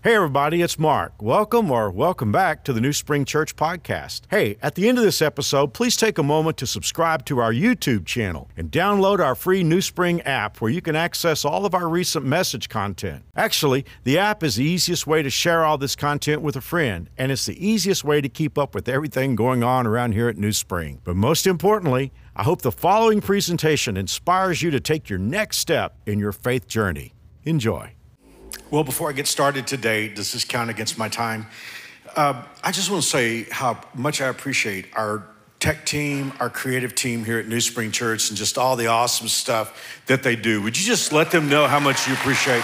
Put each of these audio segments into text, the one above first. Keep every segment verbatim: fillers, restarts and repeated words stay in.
Hey everybody, it's Mark. Welcome or welcome back to the New Spring Church podcast. Hey, at the end of this episode, please take a moment to subscribe to our YouTube channel and download our free New Spring app where you can access all of our recent message content. Actually, the app is the easiest way to share all this content with a friend, and it's the easiest way to keep up with everything going on around here at New Spring. But most importantly, I hope the following presentation inspires you to take your next step in your faith journey. Enjoy. Well, before I get started today, does this count against my time? Uh, I just want to say how much I appreciate our tech team, our creative team here at New Spring Church, and just all the awesome stuff that they do. Would you just let them know how much you appreciate?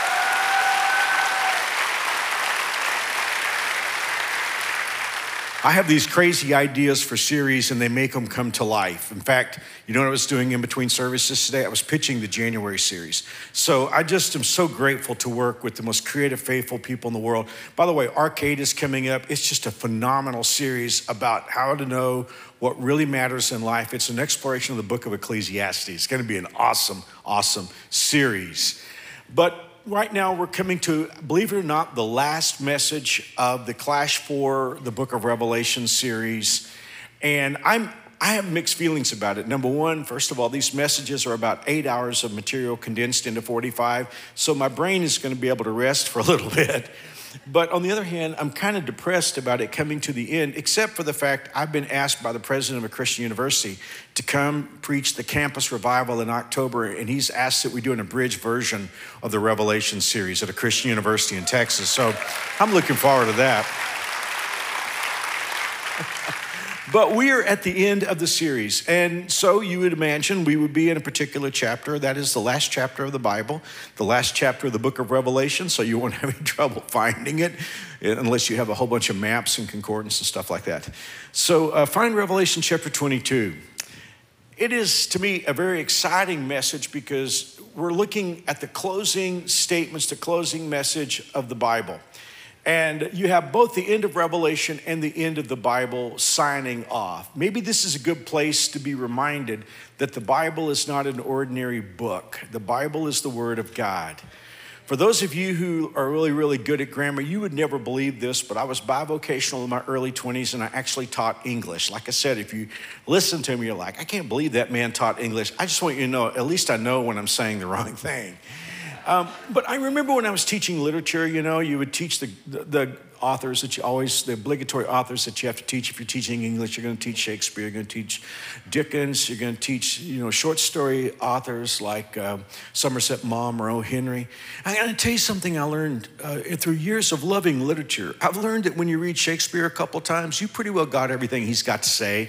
I have these crazy ideas for series and they make them come to life. In fact, you know what I was doing in between services today? I was pitching the January series. So I just am so grateful to work with the most creative, faithful people in the world. By the way, Arcade is coming up. It's just a phenomenal series about how to know what really matters in life. It's an exploration of the book of Ecclesiastes. It's gonna be an awesome, awesome series. But right now, we're coming to, believe it or not, the last message of the Clash for the Book of Revelation series. And I'm, I have mixed feelings about it. Number one, first of all, these messages are about eight hours of material condensed into forty-five. So my brain is going to be able to rest for a little bit. But on the other hand, I'm kind of depressed about it coming to the end, except for the fact I've been asked by the president of a Christian university to come preach the campus revival in October, and he's asked that we do an abridged version of the Revelation series at a Christian university in Texas. So I'm looking forward to that. But we are at the end of the series, and so you would imagine we would be in a particular chapter. That is the last chapter of the Bible, the last chapter of the book of Revelation, so you won't have any trouble finding it unless you have a whole bunch of maps and concordance and stuff like that. So uh, find Revelation chapter twenty-two. It is, to me, a very exciting message because we're looking at the closing statements, the closing message of the Bible. And you have both the end of Revelation and the end of the Bible signing off. Maybe this is a good place to be reminded that the Bible is not an ordinary book. The Bible is the Word of God. For those of you who are really, really good at grammar, you would never believe this, but I was bivocational in my early twenties and I actually taught English. Like I said, if you listen to me, you're like, I can't believe that man taught English. I just want you to know, at least I know when I'm saying the wrong thing. Um, but I remember when I was teaching literature, you know, you would teach the, the, the authors that you always, the obligatory authors that you have to teach. If you're teaching English, you're going to teach Shakespeare, you're going to teach Dickens, you're going to teach, you know, short story authors like uh, Somerset Maugham or O. Henry. I'm going to tell you something I learned uh, through years of loving literature. I've learned that when you read Shakespeare a couple times, you pretty well got everything he's got to say.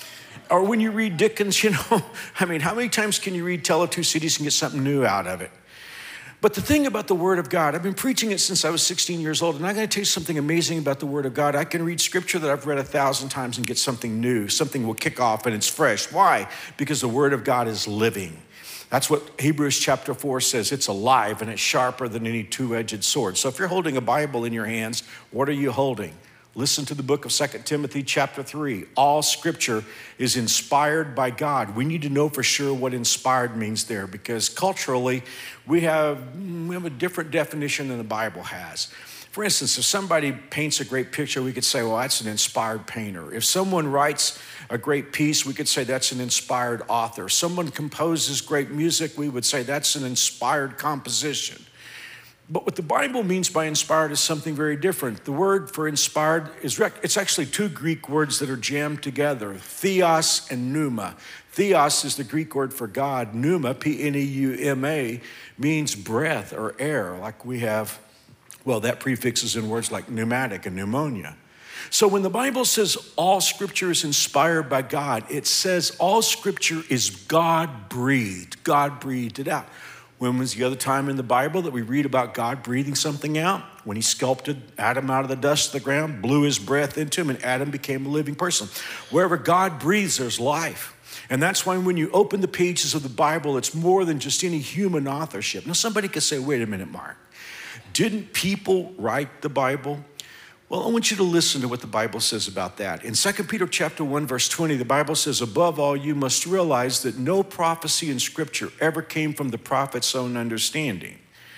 Or when you read Dickens, you know, I mean, how many times can you read Tale of Two Cities and get something new out of it? But the thing about the Word of God, I've been preaching it since I was sixteen years old, and I'm going to tell you something amazing about the Word of God. I can read scripture that I've read a thousand times and get something new. Something will kick off and it's fresh. Why? Because the Word of God is living. That's what Hebrews chapter four says. It's alive and it's sharper than any two-edged sword. So if you're holding a Bible in your hands, what are you holding? Listen to the book of Second Timothy chapter three. All scripture is inspired by God. We need to know for sure what inspired means there because culturally we have, we have a different definition than the Bible has. For instance, if somebody paints a great picture, we could say, well, that's an inspired painter. If someone writes a great piece, we could say that's an inspired author. Someone composes great music, we would say that's an inspired composition. But what the Bible means by inspired is something very different. The word for inspired is, it's actually two Greek words that are jammed together, theos and pneuma. Theos is the Greek word for God. Pneuma, P N E U M A, means breath or air, like we have, well, that prefixes in words like pneumatic and pneumonia. So when the Bible says all scripture is inspired by God, it says all scripture is God-breathed. God breathed it out. When was the other time in the Bible that we read about God breathing something out? When he sculpted Adam out of the dust of the ground, blew his breath into him, and Adam became a living person. Wherever God breathes, there's life. And that's why when you open the pages of the Bible, it's more than just any human authorship. Now, somebody could say, wait a minute, Mark. Didn't people write the Bible? Well, I want you to listen to what the Bible says about that. In Second Peter chapter one, verse twenty, the Bible says, above all, you must realize that no prophecy in Scripture ever came from the prophet's own understanding.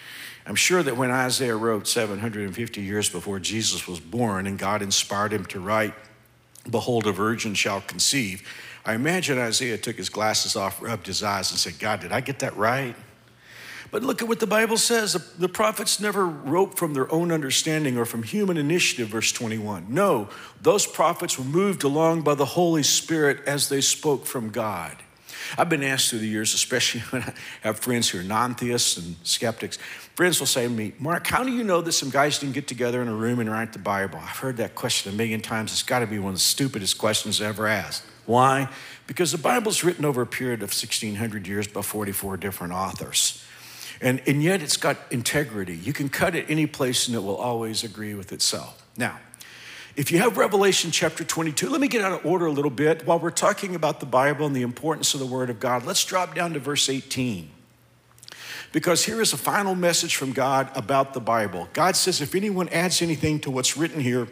I'm sure that when Isaiah wrote seven hundred fifty years before Jesus was born and God inspired him to write, "Behold, a virgin shall conceive," I imagine Isaiah took his glasses off, rubbed his eyes, and said, "God, did I get that right?" But look at what the Bible says. The, the prophets never wrote from their own understanding or from human initiative, verse twenty-one. No, those prophets were moved along by the Holy Spirit as they spoke from God. I've been asked through the years, especially when I have friends who are non-theists and skeptics, friends will say to me, "Mark, how do you know that some guys didn't get together in a room and write the Bible?" I've heard that question a million times. It's got to be one of the stupidest questions ever asked. Why? Because the Bible's written over a period of sixteen hundred years by forty-four different authors. And, and yet it's got integrity. You can cut it any place and it will always agree with itself. Now, if you have Revelation chapter twenty-two, let me get out of order a little bit. While we're talking about the Bible and the importance of the Word of God, let's drop down to verse eighteen. Because here is a final message from God about the Bible. God says if anyone adds anything to what's written here,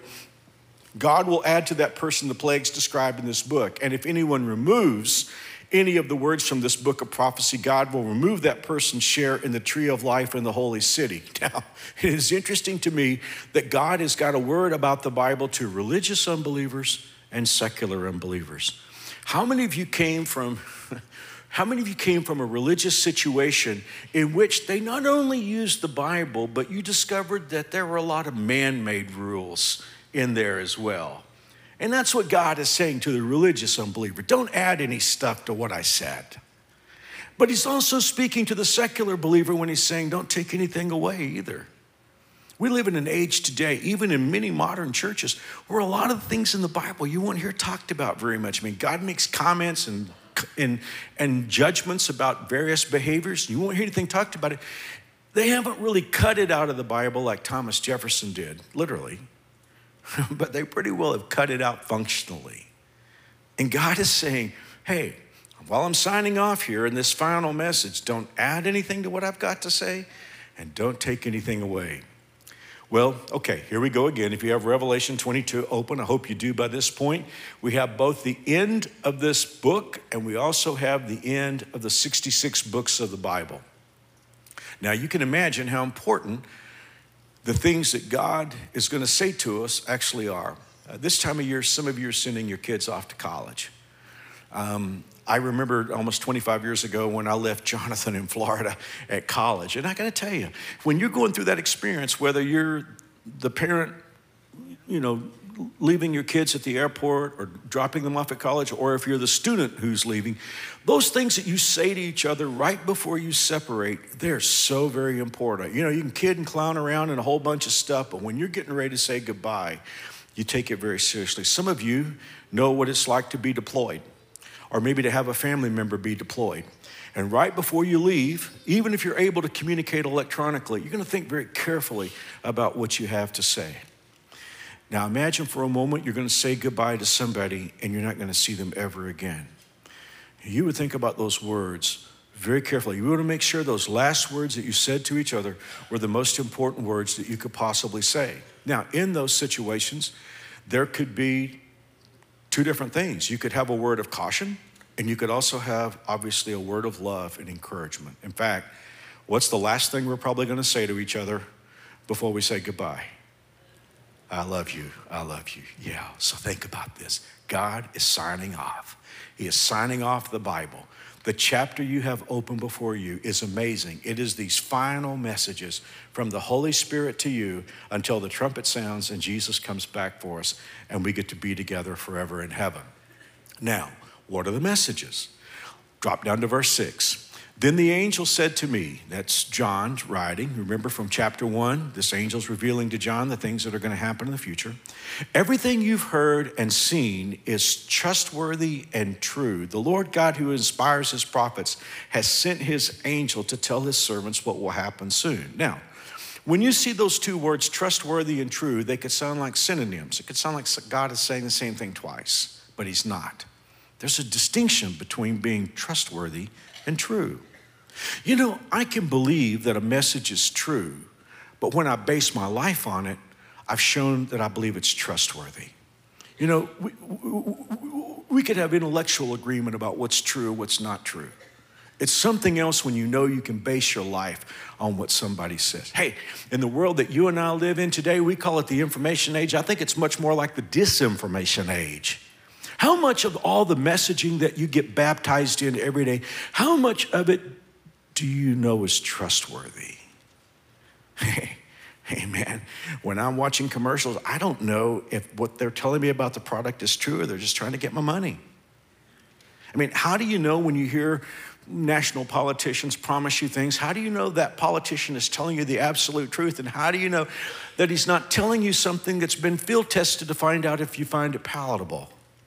God will add to that person the plagues described in this book. And if anyone removes any of the words from this book of prophecy, God will remove that person's share in the tree of life in the holy city. Now, it is interesting to me that God has got a word about the Bible to religious unbelievers and secular unbelievers. How many of you came from, how many of you came from a religious situation in which they not only used the Bible, but you discovered that there were a lot of man-made rules in there as well? And that's what God is saying to the religious unbeliever. Don't add any stuff to what I said. But he's also speaking to the secular believer when he's saying, don't take anything away either. We live in an age today, even in many modern churches, where a lot of the things in the Bible you won't hear talked about very much. I mean, God makes comments and, and, and judgments about various behaviors. You won't hear anything talked about it. They haven't really cut it out of the Bible like Thomas Jefferson did, literally. But they pretty well have cut it out functionally. And God is saying, hey, while I'm signing off here in this final message, don't add anything to what I've got to say and don't take anything away. Well, okay, here we go again. If you have Revelation twenty-two open, I hope you do by this point. We have both the end of this book and we also have the end of the sixty-six books of the Bible. Now, you can imagine how important the things that God is going to say to us actually are. Uh, this time of year, some of you are sending your kids off to college. Um, I remember almost twenty-five years ago when I left Jonathan in Florida at college. And I got to tell you, when you're going through that experience, whether you're the parent, you know, leaving your kids at the airport or dropping them off at college, or if you're the student who's leaving, those things that you say to each other right before you separate, they're so very important. You know, you can kid and clown around and a whole bunch of stuff, but when you're getting ready to say goodbye, you take it very seriously. Some of you know what it's like to be deployed, or maybe to have a family member be deployed. And right before you leave, even if you're able to communicate electronically, you're going to think very carefully about what you have to say. Now imagine for a moment you're going to say goodbye to somebody and you're not going to see them ever again. You would think about those words very carefully. You want to make sure those last words that you said to each other were the most important words that you could possibly say. Now, in those situations, there could be two different things. You could have a word of caution, and you could also have, obviously, a word of love and encouragement. In fact, what's the last thing we're probably going to say to each other before we say goodbye? I love you, I love you. Yeah, so think about this. God is signing off. He is signing off the Bible. The chapter you have open before you is amazing. It is these final messages from the Holy Spirit to you until the trumpet sounds and Jesus comes back for us and we get to be together forever in heaven. Now, what are the messages? Drop down to verse six. Then the angel said to me, that's John writing, remember from chapter one, this angel's revealing to John the things that are going to happen in the future. Everything you've heard and seen is trustworthy and true. The Lord God who inspires his prophets has sent his angel to tell his servants what will happen soon. Now, when you see those two words, trustworthy and true, they could sound like synonyms. It could sound like God is saying the same thing twice, but he's not. There's a distinction between being trustworthy and true. You know, I can believe that a message is true, but when I base my life on it, I've shown that I believe it's trustworthy. You know, we, we, we could have intellectual agreement about what's true, what's not true. It's something else when you know you can base your life on what somebody says. Hey, in the world that you and I live in today, we call it the information age. I think it's much more like the disinformation age. How much of all the messaging that you get baptized in every day, how much of it do you know is trustworthy? Hey, hey man, when I'm watching commercials, I don't know if what they're telling me about the product is true or they're just trying to get my money. I mean, how do you know when you hear national politicians promise you things? How do you know that politician is telling you the absolute truth? And how do you know that he's not telling you something that's been field tested to find out if you find it palatable?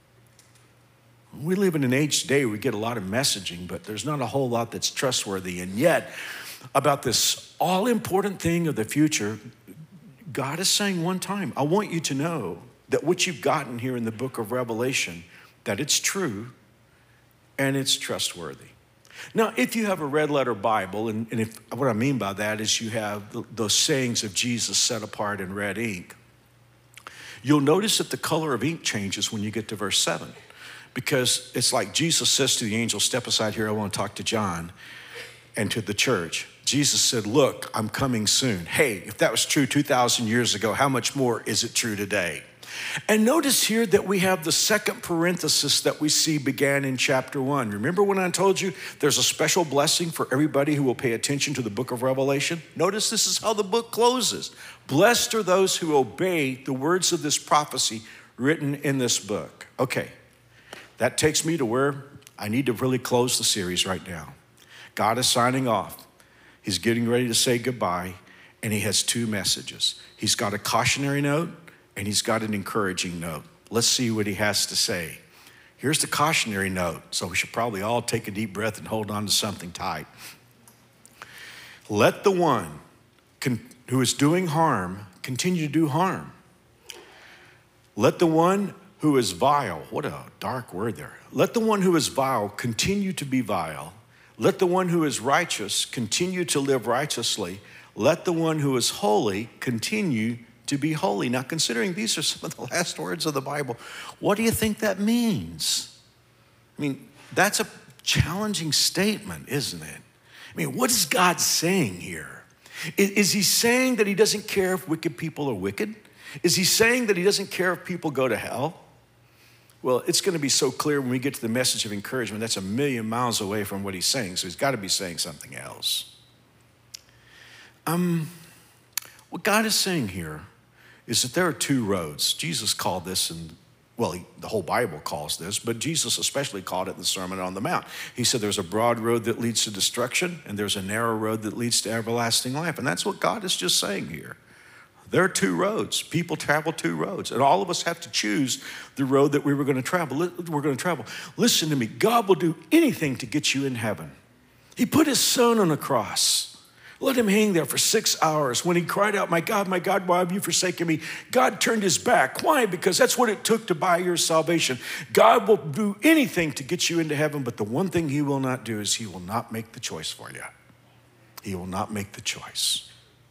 We live in an age today where we get a lot of messaging, but there's not a whole lot that's trustworthy. And yet, about this all-important thing of the future, God is saying one time, I want you to know that what you've gotten here in the book of Revelation, that it's true and it's trustworthy. Now, if you have a red letter Bible, and, and if, what I mean by that is you have the, those sayings of Jesus set apart in red ink, you'll notice that the color of ink changes when you get to verse seven. Because it's like Jesus says to the angel, step aside here, I want to talk to John and to the church. Jesus said, look, I'm coming soon. Hey, if that was true two thousand years ago, how much more is it true today? And notice here that we have the second parenthesis that we see began in chapter one. Remember when I told you there's a special blessing for everybody who will pay attention to the book of Revelation? Notice this is how the book closes. Blessed are those who obey the words of this prophecy written in this book. Okay. That takes me to where I need to really close the series right now. God is signing off. He's getting ready to say goodbye, and he has two messages. He's got a cautionary note, and he's got an encouraging note. Let's see what he has to say. Here's the cautionary note, so we should probably all take a deep breath and hold on to something tight. Let the one con- who is doing harm continue to do harm. Let the one who is vile, what a dark word there. Let the one who is vile continue to be vile. Let the one who is righteous continue to live righteously. Let the one who is holy continue to be holy. Now, considering these are some of the last words of the Bible, what do you think that means? I mean, that's a challenging statement, isn't it? I mean, what is God saying here? Is, is he saying that he doesn't care if wicked people are wicked? Is he saying that he doesn't care if people go to hell? Well, it's going to be so clear when we get to the message of encouragement. That's a million miles away from what he's saying, so he's got to be saying something else. Um, what God is saying here is that there are two roads. Jesus called this, and well, he, the whole Bible calls this, but Jesus especially called it in the Sermon on the Mount. He said there's a broad road that leads to destruction, and there's a narrow road that leads to everlasting life, and that's what God is just saying here. There are two roads. People travel two roads, and all of us have to choose the road that we were going to travel. We're going to travel. Listen to me. God will do anything to get you in heaven. He put his son on a cross. Let him hang there for six hours. When he cried out, my God, my God, why have you forsaken me? God turned his back. Why? Because that's what it took to buy your salvation. God will do anything to get you into heaven, but the one thing he will not do is he will not make the choice for you. He will not make the choice.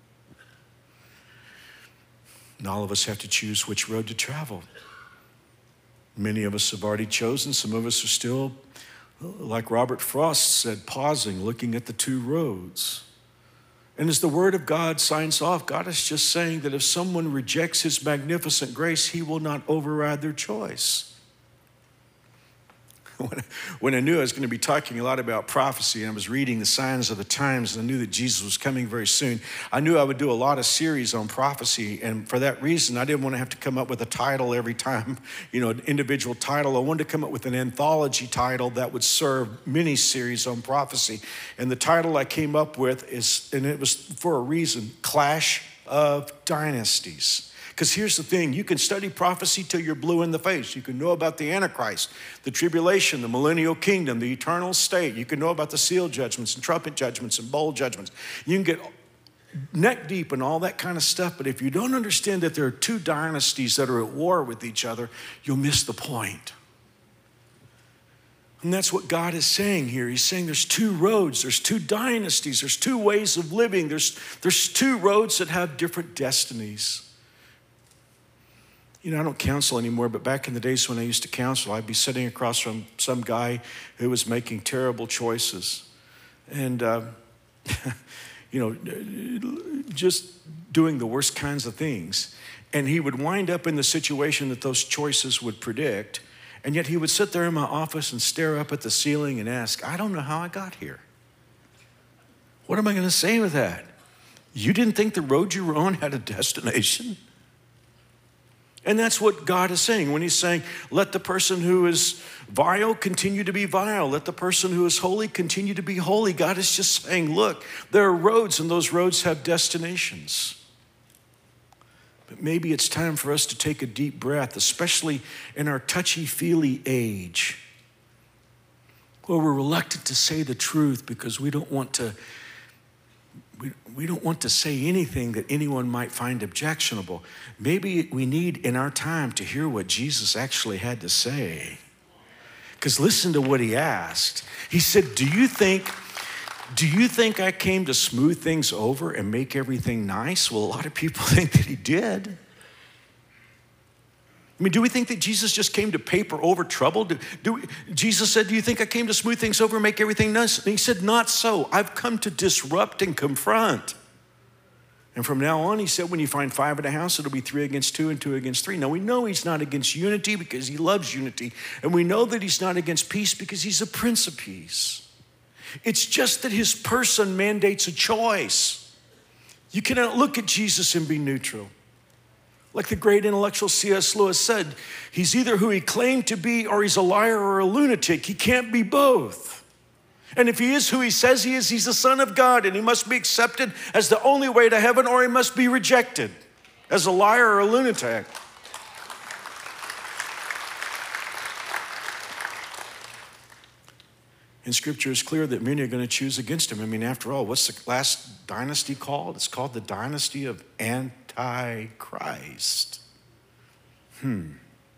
And all of us have to choose which road to travel. Many of us have already chosen. Some of us are still, like Robert Frost said, pausing, looking at the two roads. And as the word of God signs off, God is just saying that if someone rejects his magnificent grace, he will not override their choice. When, when I knew I was going to be talking a lot about prophecy, and I was reading the signs of the times, and I knew that Jesus was coming very soon, I knew I would do a lot of series on prophecy. And for that reason, I didn't want to have to come up with a title every time, you know, an individual title. I wanted to come up with an anthology title that would serve many series on prophecy. And the title I came up with is, and it was for a reason, Clash of Dynasties. Because here's the thing, you can study prophecy till you're blue in the face. You can know about the Antichrist, the tribulation, the millennial kingdom, the eternal state. You can know about the seal judgments and trumpet judgments and bowl judgments. You can get neck deep in all that kind of stuff, but if you don't understand that there are two dynasties that are at war with each other, you'll miss the point. And that's what God is saying here. He's saying there's two roads, there's two dynasties, there's two ways of living, there's, there's two roads that have different destinies. You know, I don't counsel anymore, but back in the days when I used to counsel, I'd be sitting across from some guy who was making terrible choices. and uh, you know, just doing the worst kinds of things. And he would wind up in the situation that those choices would predict. And yet he would sit there in my office and stare up at the ceiling and ask, I don't know how I got here. What am I going to say with that? You didn't think the road you were on had a destination? And that's what God is saying when he's saying, let the person who is vile continue to be vile. Let the person who is holy continue to be holy. God is just saying, look, there are roads and those roads have destinations. But maybe it's time for us to take a deep breath, especially in our touchy-feely age, where we're reluctant to say the truth because we don't want to we, we don't want to say anything that anyone might find objectionable. Maybe we need in our time to hear what Jesus actually had to say. Because listen to what he asked. He said, do you think Do you think I came to smooth things over and make everything nice? Well, a lot of people think that he did. I mean, do we think that Jesus just came to paper over trouble? Do, do we, Jesus said, do you think I came to smooth things over and make everything nice? And he said, not so. I've come to disrupt and confront. And from now on, he said, when you find five in a house, it'll be three against two and two against three. Now, we know he's not against unity because he loves unity. And we know that he's not against peace because he's a Prince of Peace. It's just that his person mandates a choice. You cannot look at Jesus and be neutral. Like the great intellectual C S Lewis said, he's either who he claimed to be or he's a liar or a lunatic. He can't be both. And if he is who he says he is, he's the Son of God, and he must be accepted as the only way to heaven, or he must be rejected as a liar or a lunatic. And Scripture is clear that many are going to choose against him. I mean, after all, what's the last dynasty called? It's called the dynasty of Antichrist. Hmm.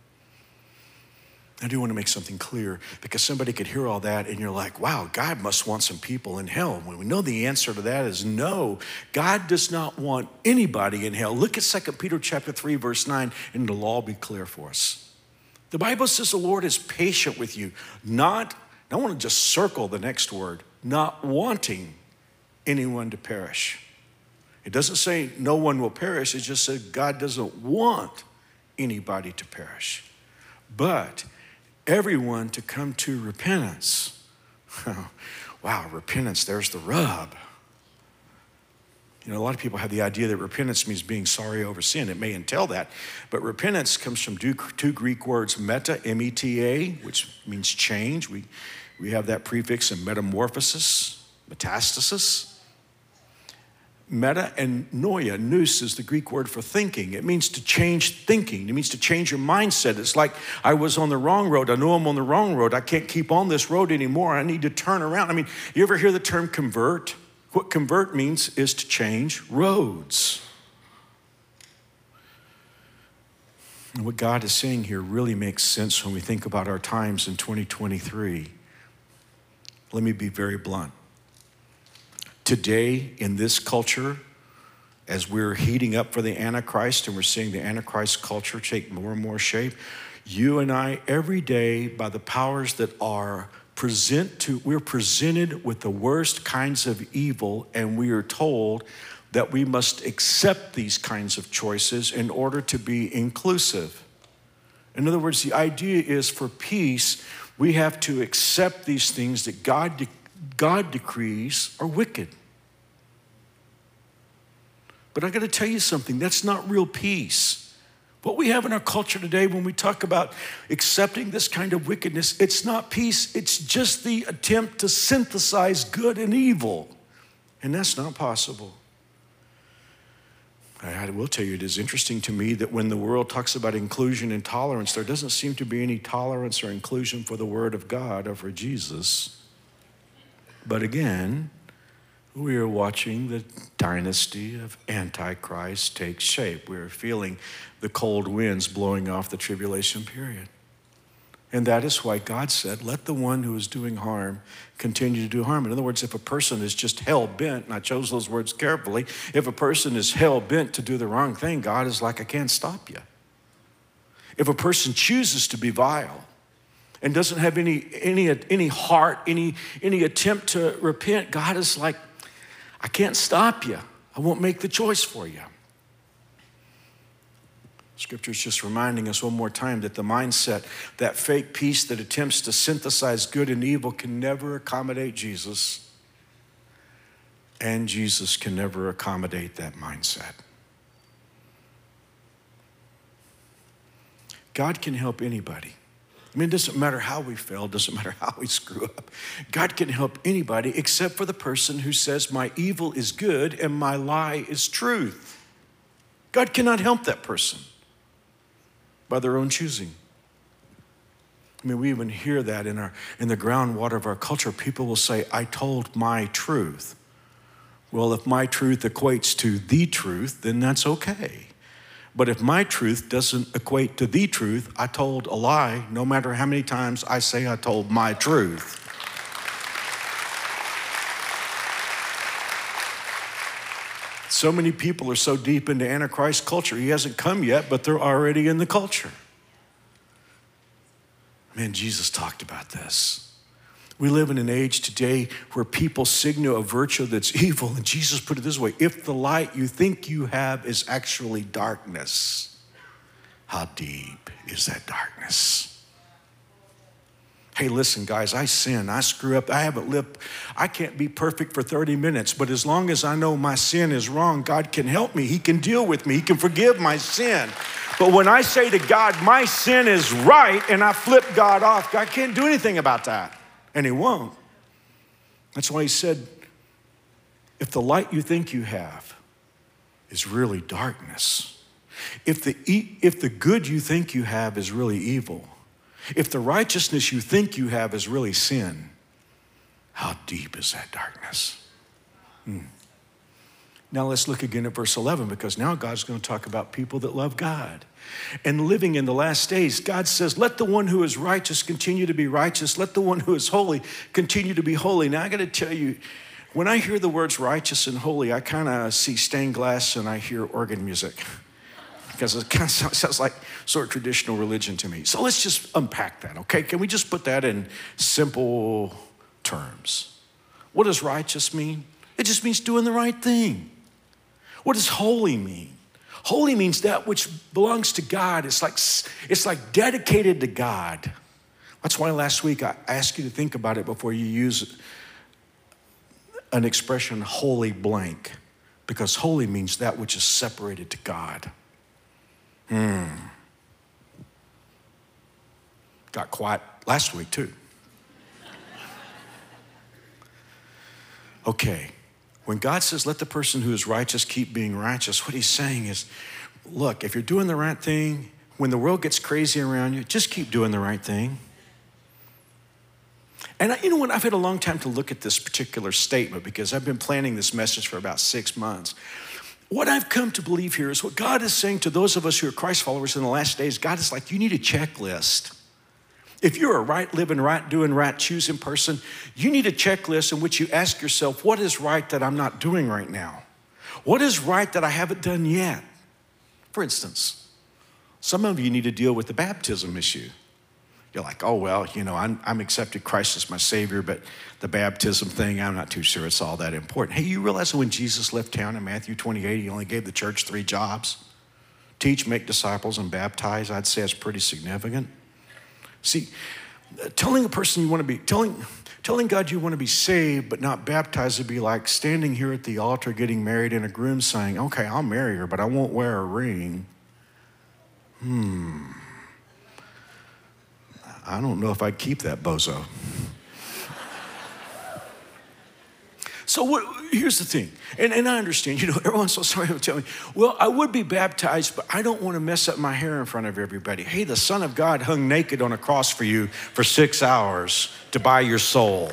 I do want to make something clear, because somebody could hear all that and you're like, wow, God must want some people in hell. When we know the answer to that is no. God does not want anybody in hell. Look at Second Peter chapter three, verse nine, and it'll all be clear for us. The Bible says the Lord is patient with you, not, I want to just circle the next word, not wanting anyone to perish. It doesn't say no one will perish. It just says God doesn't want anybody to perish, but everyone to come to repentance. Wow, repentance, there's the rub. You know, a lot of people have the idea that repentance means being sorry over sin. It may entail that, but repentance comes from two Greek words, meta, M E T A, which means change. We, we have that prefix in metamorphosis, metastasis. Meta and noia, nous is the Greek word for thinking. It means to change thinking. It means to change your mindset. It's like, I was on the wrong road. I know I'm on the wrong road. I can't keep on this road anymore. I need to turn around. I mean, you ever hear the term convert? What convert means is to change roads. And what God is saying here really makes sense when we think about our times in twenty twenty-three. Let me be very blunt. Today, in this culture, as we're heating up for the Antichrist and we're seeing the Antichrist culture take more and more shape, you and I, every day, by the powers that are present to, we're presented with the worst kinds of evil, and we are told that we must accept these kinds of choices in order to be inclusive. In other words, the idea is for peace, we have to accept these things that God de- God decrees are wicked. But I got to tell you something, that's not real peace. What we have in our culture today when we talk about accepting this kind of wickedness, it's not peace, it's just the attempt to synthesize good and evil. And that's not possible. I will tell you, it is interesting to me that when the world talks about inclusion and tolerance, there doesn't seem to be any tolerance or inclusion for the Word of God or for Jesus. But again, we are watching the dynasty of Antichrist take shape. We are feeling the cold winds blowing off the tribulation period. And that is why God said, let the one who is doing harm continue to do harm. In other words, if a person is just hell-bent, and I chose those words carefully, if a person is hell-bent to do the wrong thing, God is like, I can't stop you. If a person chooses to be vile, and doesn't have any, any, any heart, any, any attempt to repent, God is like, I can't stop you. I won't make the choice for you. Scripture is just reminding us one more time that the mindset, that fake peace that attempts to synthesize good and evil, can never accommodate Jesus. And Jesus can never accommodate that mindset. God can help anybody. I mean, it doesn't matter how we fail, it doesn't matter how we screw up. God can help anybody except for the person who says, my evil is good and my lie is truth. God cannot help that person by their own choosing. I mean, we even hear that in our in the groundwater of our culture. People will say, I told my truth. Well, if my truth equates to the truth, then that's okay. But if my truth doesn't equate to the truth, I told a lie, no matter how many times I say I told my truth. So many people are so deep into Antichrist culture. He hasn't come yet, but they're already in the culture. Man, Jesus talked about this. We live in an age today where people signal a virtue that's evil, and Jesus put it this way: if the light you think you have is actually darkness, how deep is that darkness? Hey, listen, guys, I sin, I screw up, I haven't lived, I can't be perfect for thirty minutes, but as long as I know my sin is wrong, God can help me, He can deal with me, He can forgive my sin. But when I say to God, my sin is right, and I flip God off, God can't do anything about that, and He won't. That's why He said, if the light you think you have is really darkness, if the, if the good you think you have is really evil, if the righteousness you think you have is really sin, how deep is that darkness? Hmm. Now let's look again at verse eleven, because now God's going to talk about people that love God. And living in the last days, God says, let the one who is righteous continue to be righteous. Let the one who is holy continue to be holy. Now I got to tell you, when I hear the words righteous and holy, I kind of see stained glass and I hear organ music. Because it kind of sounds like sort of traditional religion to me. So let's just unpack that, okay? Can we just put that in simple terms? What does righteous mean? It just means doing the right thing. What does holy mean? Holy means that which belongs to God. It's like, it's like dedicated to God. That's why last week I asked you to think about it before you use an expression, holy blank. Because holy means that which is separated to God. Hmm. Got quiet last week too. Okay, when God says let the person who is righteous keep being righteous, what He's saying is, look, if you're doing the right thing, when the world gets crazy around you, just keep doing the right thing. And I, you know what, I've had a long time to look at this particular statement because I've been planning this message for about six months. What I've come to believe here is what God is saying to those of us who are Christ followers in the last days. God is like, you need a checklist. If you're a right living, right doing, right choosing person, you need a checklist in which you ask yourself, what is right that I'm not doing right now? What is right that I haven't done yet? For instance, some of you need to deal with the baptism issue. You're like, oh, well, you know, I'm, I'm accepted Christ as my Savior, but the baptism thing, I'm not too sure it's all that important. Hey, you realize that when Jesus left town in Matthew twenty-eight, He only gave the church three jobs? Teach, make disciples, and baptize. I'd say it's pretty significant. See, telling a person you want to be, telling, telling God you want to be saved but not baptized would be like standing here at the altar getting married and a groom saying, okay, I'll marry her, but I won't wear a ring. Hmm. I don't know if I'd keep that bozo. So what, here's the thing, and, and I understand, you know, everyone's so sorry to tell me, well, I would be baptized, but I don't want to mess up my hair in front of everybody. Hey, the Son of God hung naked on a cross for you for six hours to buy your soul.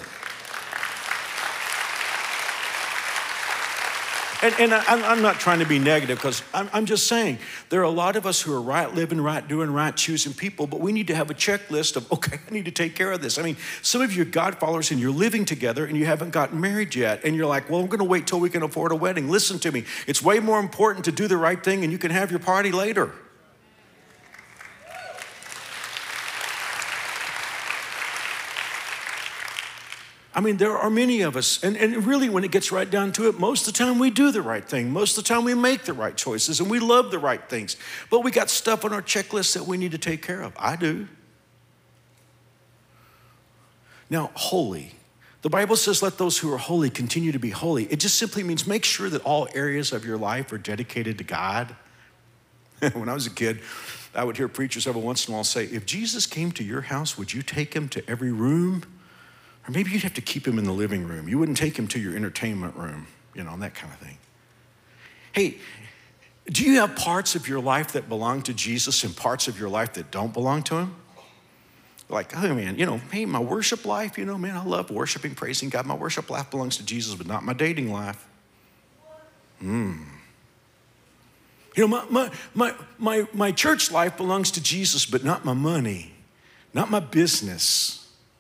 And, and I, I'm not trying to be negative because I'm, I'm just saying there are a lot of us who are right living, right doing, right choosing people, but we need to have a checklist of, okay, I need to take care of this. I mean, some of you are God followers and you're living together and you haven't gotten married yet. And you're like, well, I'm going to wait till we can afford a wedding. Listen to me. It's way more important to do the right thing and you can have your party later. I mean, there are many of us, and, and really when it gets right down to it, most of the time we do the right thing. Most of the time we make the right choices and we love the right things. But we got stuff on our checklist that we need to take care of. I do. Now, holy. The Bible says, let those who are holy continue to be holy. It just simply means make sure that all areas of your life are dedicated to God. When I was a kid, I would hear preachers every once in a while say, if Jesus came to your house, would you take him to every room? Or maybe you'd have to keep him in the living room. You wouldn't take him to your entertainment room, you know, that kind of thing. Hey, do you have parts of your life that belong to Jesus and parts of your life that don't belong to him? Like, oh man, you know, hey, my worship life, you know, man, I love worshiping, praising God. My worship life belongs to Jesus, but not my dating life. Hmm. You know, my, my, my, my, my church life belongs to Jesus, but not my money, not my business.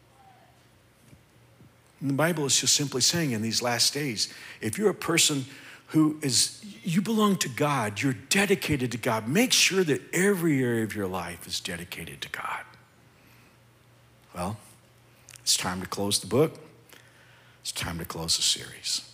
And the Bible is just simply saying in these last days, if you're a person who is, you belong to God, you're dedicated to God, make sure that every area of your life is dedicated to God. Well, it's time to close the book. It's time to close the series.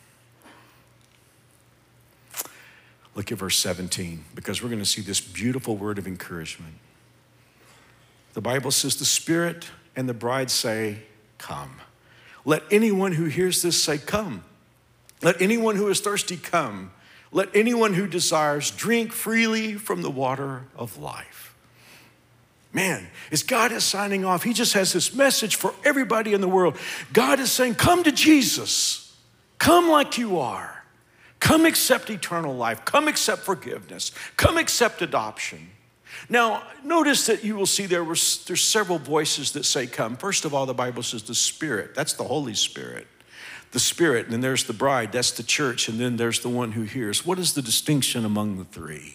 Look at verse seventeen, because we're going to see this beautiful word of encouragement. The Bible says, the Spirit and the bride say, come. Let anyone who hears this say, come. Let anyone who is thirsty come. Let anyone who desires drink freely from the water of life. Man, as God is signing off, he just has this message for everybody in the world. God is saying, come to Jesus. Come like you are. Come accept eternal life. Come accept forgiveness. Come accept adoption. Now, notice that you will see there was, there's several voices that say come. First of all, the Bible says the Spirit. That's the Holy Spirit. The Spirit, and then there's the bride. That's the church, and then there's the one who hears. What is the distinction among the three?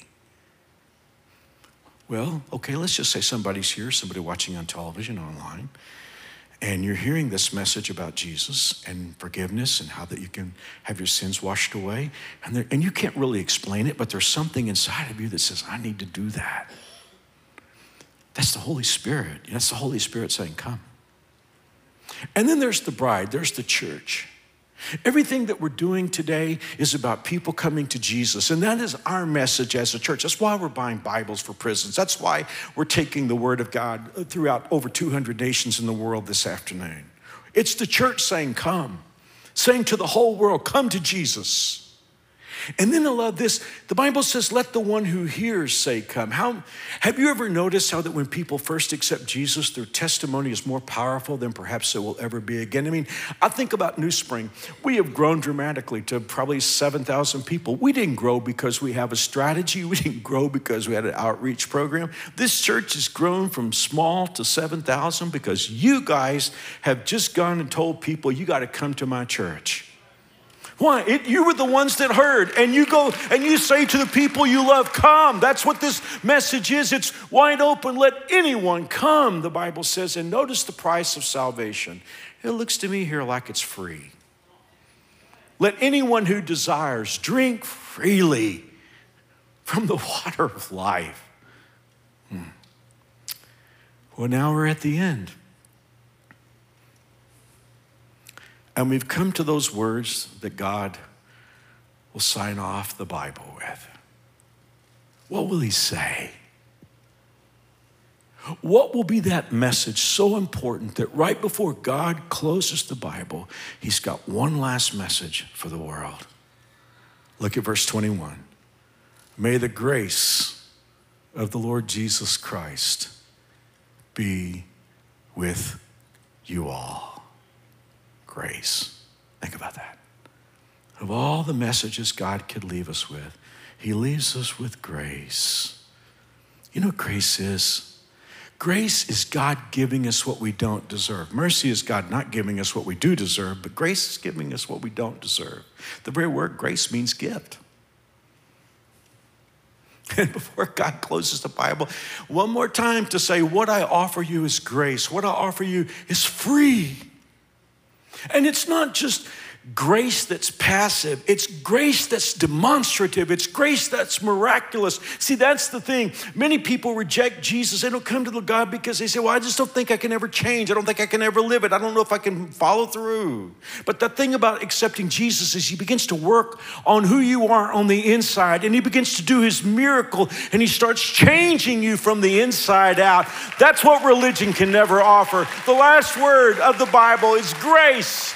Well, okay, let's just say somebody's here, somebody watching on television, online, and you're hearing this message about Jesus and forgiveness and how that you can have your sins washed away, and, there, and you can't really explain it, but there's something inside of you that says, I need to do that. That's the Holy Spirit. That's the Holy Spirit saying, come. And then there's the bride, there's the church. Everything that we're doing today is about people coming to Jesus, and that is our message as a church. That's why we're buying Bibles for prisons. That's why we're taking the Word of God throughout over two hundred nations in the world this afternoon. It's the church saying, come, saying to the whole world, come to Jesus. And then I love this. The Bible says, let the one who hears say come. How, have you ever noticed how that when people first accept Jesus, their testimony is more powerful than perhaps it will ever be again? I mean, I think about New Spring. We have grown dramatically to probably seven thousand people. We didn't grow because we have a strategy. We didn't grow because we had an outreach program. This church has grown from small to seven thousand because you guys have just gone and told people, you got to come to my church. Why? It, you were the ones that heard, and you go and you say to the people you love, come. That's what this message is. It's wide open. Let anyone come, the Bible says. And notice the price of salvation. It looks to me here like it's free. Let anyone who desires drink freely from the water of life. Hmm. Well, now we're at the end. And we've come to those words that God will sign off the Bible with. What will he say? What will be that message so important that right before God closes the Bible, he's got one last message for the world? Look at verse twenty-one. May the grace of the Lord Jesus Christ be with you all. Grace. Think about that. Of all the messages God could leave us with, he leaves us with grace. You know what grace is? Grace is God giving us what we don't deserve. Mercy is God not giving us what we do deserve, but grace is giving us what we don't deserve. The very word grace means gift. And before God closes the Bible, one more time to say, what I offer you is grace. What I offer you is free. And it's not just grace that's passive. It's grace that's demonstrative. It's grace that's miraculous. See, that's the thing. Many people reject Jesus. They don't come to the God because they say, well, I just don't think I can ever change. I don't think I can ever live it. I don't know if I can follow through. But the thing about accepting Jesus is he begins to work on who you are on the inside, and he begins to do his miracle, and he starts changing you from the inside out. That's what religion can never offer. The last word of the Bible is grace.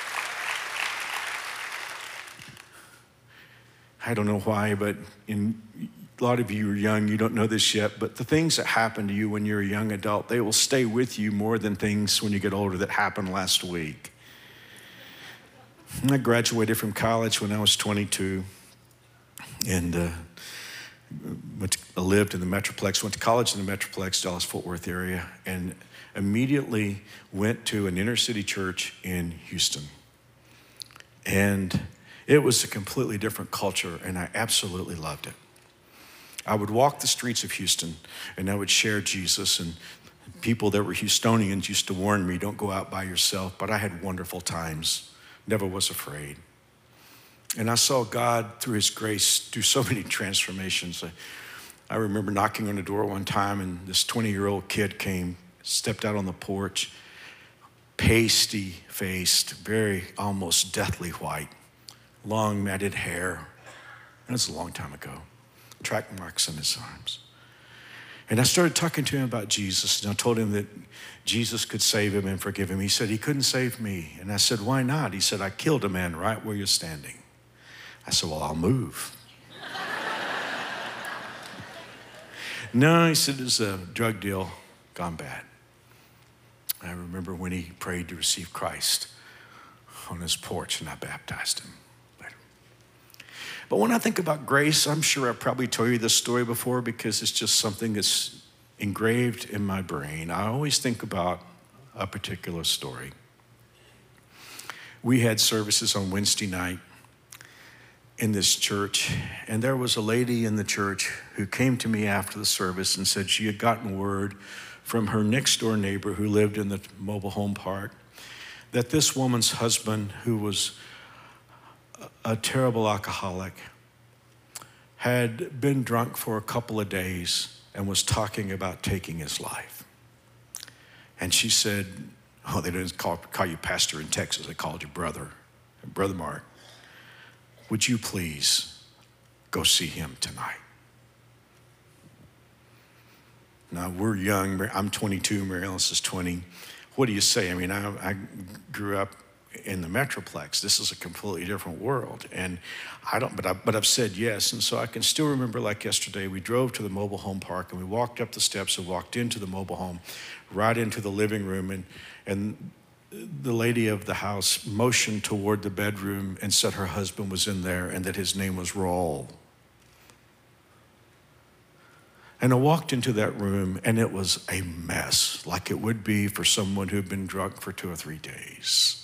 I don't know why, but in, a lot of you are young, you don't know this yet, but the things that happen to you when you're a young adult, they will stay with you more than things when you get older that happened last week. I graduated from college when I was twenty-two, and uh, went to, lived in the Metroplex, went to college in the Metroplex, Dallas-Fort Worth area, and immediately went to an inner city church in Houston. And it was a completely different culture, and I absolutely loved it. I would walk the streets of Houston, and I would share Jesus, and people that were Houstonians used to warn me, don't go out by yourself, but I had wonderful times, never was afraid. And I saw God, through his grace, do so many transformations. I, I remember knocking on the door one time, and this twenty-year-old kid came, stepped out on the porch, pasty-faced, very almost deathly white, long matted hair. That was a long time ago. Track marks on his arms. And I started talking to him about Jesus, and I told him that Jesus could save him and forgive him. He said, he couldn't save me. And I said, why not? He said, I killed a man right where you're standing. I said, well, I'll move. No, he said, it's a drug deal gone bad. I remember when he prayed to receive Christ on his porch, and I baptized him. But when I think about grace, I'm sure I've probably told you this story before because it's just something that's engraved in my brain. I always think about a particular story. We had services on Wednesday night in this church, and there was a lady in the church who came to me after the service and said she had gotten word from her next door neighbor who lived in the mobile home park that this woman's husband, who was a terrible alcoholic, had been drunk for a couple of days and was talking about taking his life. And she said, oh, they didn't call, call you pastor in Texas, they called you brother, Brother Mark. Would you please go see him tonight? Now, we're young. I'm twenty-two, Mary Alice is twenty. What do you say? I mean, I, I grew up in the Metroplex. This is a completely different world. And I don't, but, I, but I've said yes. And so I can still remember like yesterday, we drove to the mobile home park and we walked up the steps and walked into the mobile home, right into the living room. And, and the lady of the house motioned toward the bedroom and said her husband was in there and that his name was Raul. And I walked into that room and it was a mess, like it would be for someone who'd been drunk for two or three days.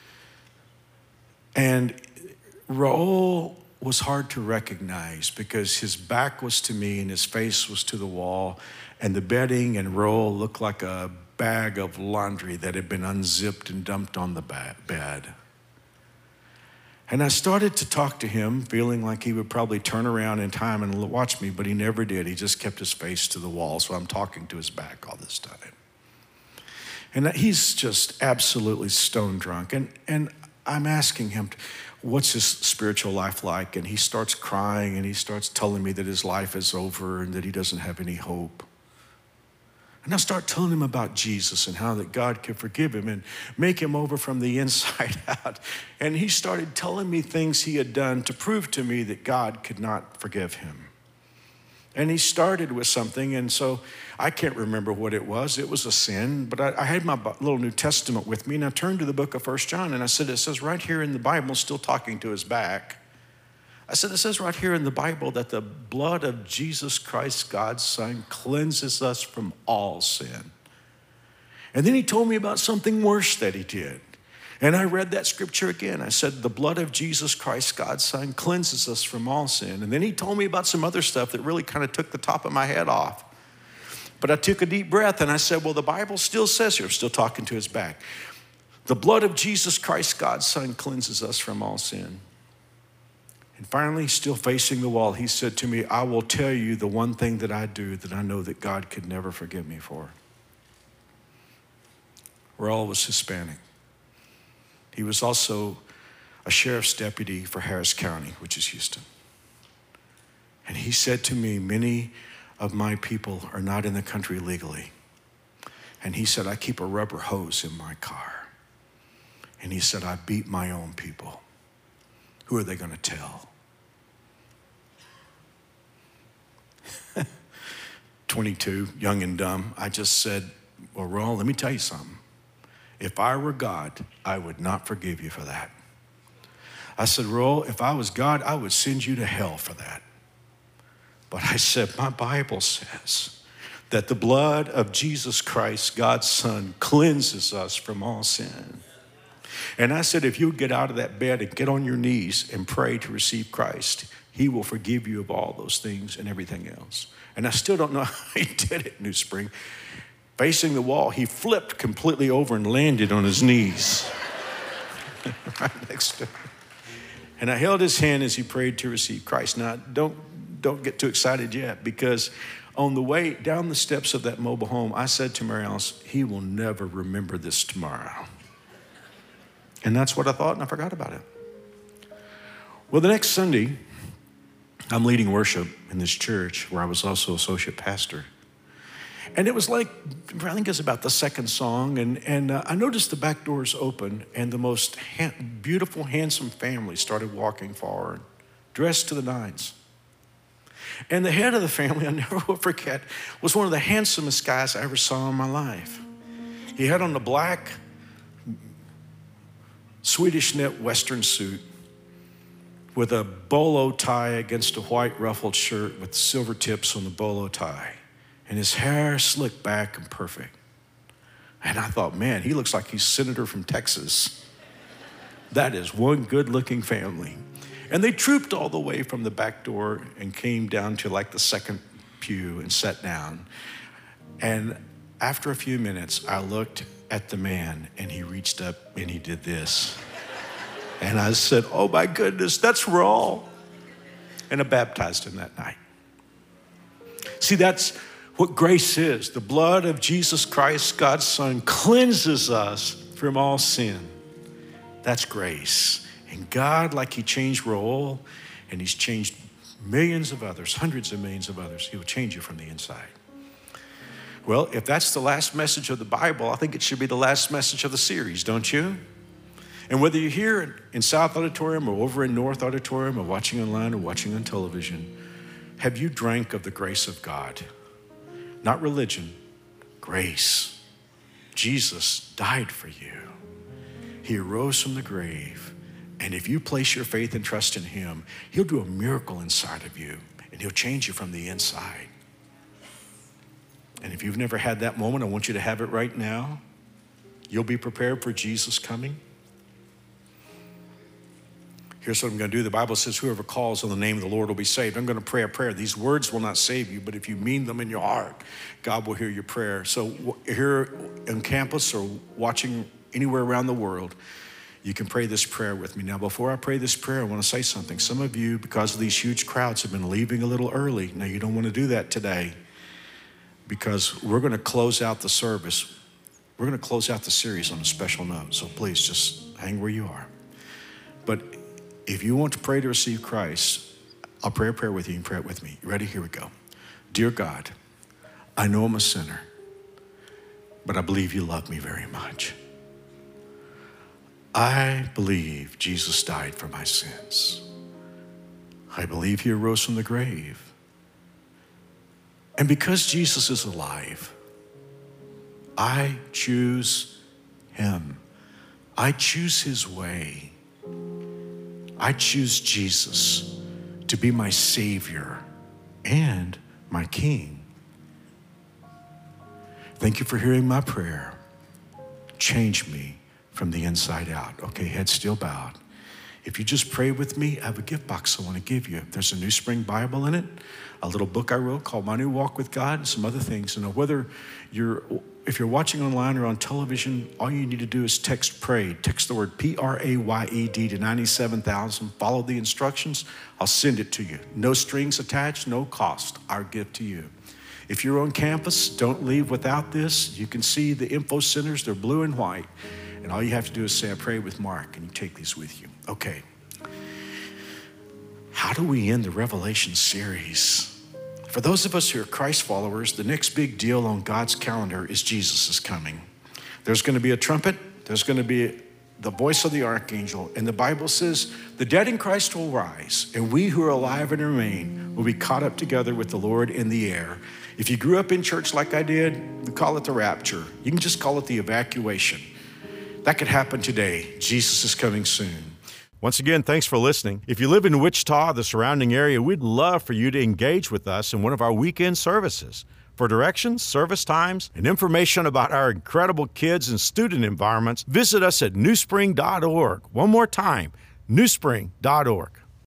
And Raul was hard to recognize because his back was to me and his face was to the wall, and the bedding and Raul looked like a bag of laundry that had been unzipped and dumped on the bed. And I started to talk to him, feeling like he would probably turn around in time and watch me, but he never did. He just kept his face to the wall, so I'm talking to his back all this time. And he's just absolutely stone drunk. And, and I'm asking him, what's his spiritual life like? And he starts crying and he starts telling me that his life is over and that he doesn't have any hope. And I start telling him about Jesus and how that God can forgive him and make him over from the inside out. And he started telling me things he had done to prove to me that God could not forgive him. And he started with something, and so I can't remember what it was. It was a sin, but I, I had my little New Testament with me, and I turned to the book of First John, and I said, it says right here in the Bible, still talking to his back, I said, it says right here in the Bible that the blood of Jesus Christ, God's Son, cleanses us from all sin. And then he told me about something worse that he did. And I read that scripture again. I said, the blood of Jesus Christ, God's Son, cleanses us from all sin. And then he told me about some other stuff that really kind of took the top of my head off. But I took a deep breath and I said, well, the Bible still says here, I'm still talking to his back, The blood of Jesus Christ, God's Son, cleanses us from all sin. And finally, still facing the wall, he said to me, I will tell you the one thing that I do that I know that God could never forgive me for. Raul was Hispanic. He was also a sheriff's deputy for Harris County, which is Houston. And he said to me, many of my people are not in the country legally. And he said, I keep a rubber hose in my car. And he said, I beat my own people. Who are they going to tell? twenty-two, young and dumb. I just said, well, Raul, let me tell you something. If I were God, I would not forgive you for that. I said, Raul, if I was God, I would send you to hell for that. But I said, my Bible says that the blood of Jesus Christ, God's Son, cleanses us from all sin. And I said, if you would get out of that bed and get on your knees and pray to receive Christ, he will forgive you of all those things and everything else. And I still don't know how he did it, New Spring. Facing the wall, he flipped completely over and landed on his knees right next to him. And I held his hand as he prayed to receive Christ. Now, don't, don't get too excited yet, because on the way down the steps of that mobile home, I said to Mary Alice, he will never remember this tomorrow. And that's what I thought, and I forgot about it. Well, the next Sunday, I'm leading worship in this church where I was also associate pastor. And it was like, I think it was about the second song, and, and uh, I noticed the back doors open, and the most ha- beautiful, handsome family started walking forward, dressed to the nines. And the head of the family, I never will forget, was one of the handsomest guys I ever saw in my life. He had on the black Swedish knit Western suit with a bolo tie against a white ruffled shirt with silver tips on the bolo tie. And his hair slicked back and perfect. And I thought, man, he looks like he's senator from Texas. That is one good-looking family. And they trooped all the way from the back door and came down to like the second pew and sat down. And after a few minutes, I looked at the man, and he reached up and he did this. And I said, oh my goodness, that's Raul. And I baptized him that night. See, that's what grace is. The blood of Jesus Christ, God's Son, cleanses us from all sin. That's grace. And God, like he changed Raul, and he's changed millions of others, hundreds of millions of others, he will change you from the inside. Well, if that's the last message of the Bible, I think it should be the last message of the series, don't you? And whether you're here in South Auditorium or over in North Auditorium or watching online or watching on television, have you drank of the grace of God? Not religion, grace. Jesus died for you. He arose from the grave. And if you place your faith and trust in him, he'll do a miracle inside of you, and he'll change you from the inside. And if you've never had that moment, I want you to have it right now. You'll be prepared for Jesus coming. Here's what I'm going to do. The Bible says, whoever calls on the name of the Lord will be saved. I'm going to pray a prayer. These words will not save you, but if you mean them in your heart, God will hear your prayer. So here on campus or watching anywhere around the world, you can pray this prayer with me. Now, before I pray this prayer, I want to say something. Some of you, because of these huge crowds, have been leaving a little early. Now, you don't want to do that today, because we're going to close out the service. We're going to close out the series on a special note. So please just hang where you are. But if you want to pray to receive Christ, I'll pray a prayer with you. You can pray it with me. You ready? Here we go. Dear God, I know I'm a sinner, but I believe you love me very much. I believe Jesus died for my sins. I believe he arose from the grave. And because Jesus is alive, I choose him. I choose his way. I choose Jesus to be my Savior and my King. Thank you for hearing my prayer. Change me from the inside out. Okay, head still bowed. If you just pray with me, I have a gift box I want to give you. There's a New Spring Bible in it, a little book I wrote called My New Walk with God, and some other things. And whether you're if you're watching online or on television, all you need to do is text PRAYED. Text the word P R A Y E D to ninety-seven thousand. Follow the instructions. I'll send it to you. No strings attached, no cost. Our gift to you. If you're on campus, don't leave without this. You can see the info centers. They're blue and white. And all you have to do is say, I prayed with Mark, and you take these with you. Okay. How do we end the Revelation series? For those of us who are Christ followers, the next big deal on God's calendar is Jesus is coming. There's going to be a trumpet. There's going to be the voice of the archangel. And the Bible says the dead in Christ will rise, and we who are alive and remain will be caught up together with the Lord in the air. If you grew up in church like I did, we call it the rapture. You can just call it the evacuation. That could happen today. Jesus is coming soon. Once again, thanks for listening. If you live in Wichita, the surrounding area, we'd love for you to engage with us in one of our weekend services. For directions, service times, and information about our incredible kids and student environments, visit us at new spring dot org. One more time, new spring dot org.